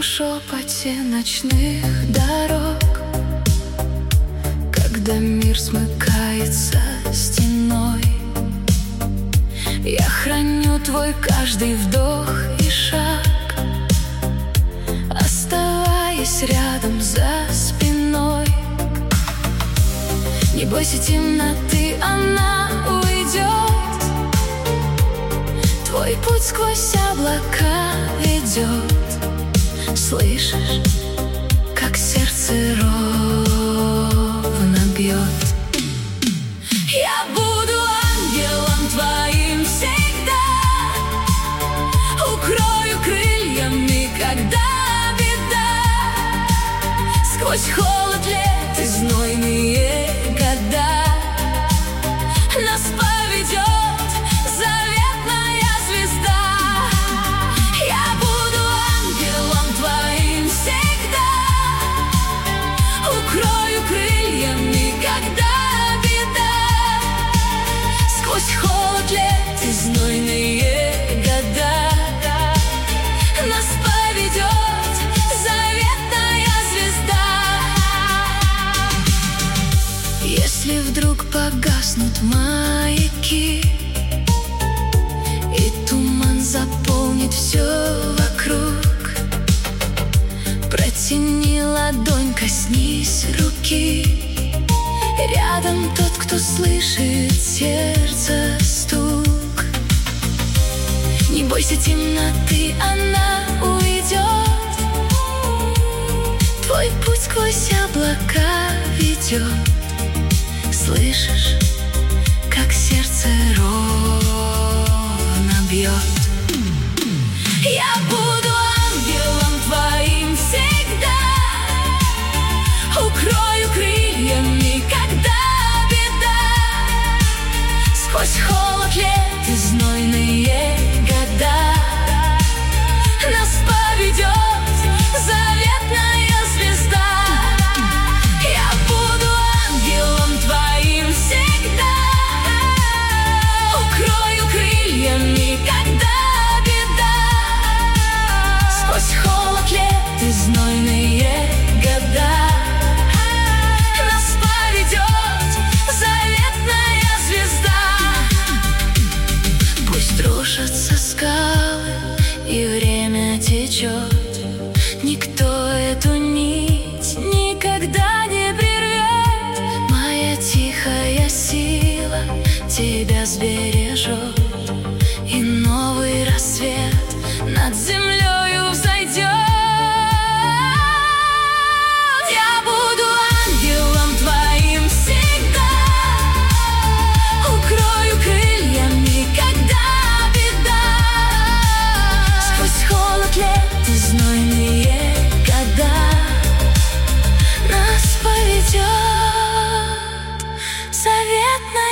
тихом шепоте ночных дорог, когда мир смыкается стеной, я храню твой каждый вдох и шаг, оставаясь рядом за спиной. Не бойся темноты, она уйдет, твой путь сквозь облака ведет. Слышишь, как сердце ровно бьет? Я буду ангелом твоим всегда, укрою крыльями, когда беда. Сквозь холод, лет и знойные года нас поведет заветная звезда. Я буду ангелом твоим всегда, укрою крыльями, когда беда. Сквозь холод, лет и знойные года нас поведет заветная звезда. Если вдруг погаснут маяки и туман заполнит все вокруг, протяни ладонь, коснись руки. Рядом тот, кто слышит сердце стук. Не бойся темноты, она уйдет, твой путь сквозь облака ведет. Слышишь, как сердце ровно бьет? Я буду ангелом твоим всегда, укрою крыльями, когда беда. Сквозь холод, лет и знойные года нас поведет заветная звезда. Я буду ангелом твоим всегда, укрою крыльями, когда беда. Сквозь холод, лет и знойные года нас поведет заветная звезда. Пусть рушатся скалы и время течет, никто эту нить никогда не прервет. Моя тихая сила тебя сбережет, и новый рассвет над землею взойдет. Я буду ангелом твоим всегда, укрою крыльями, когда беда. Сквозь холод, лет и знойные года нас поведет заветная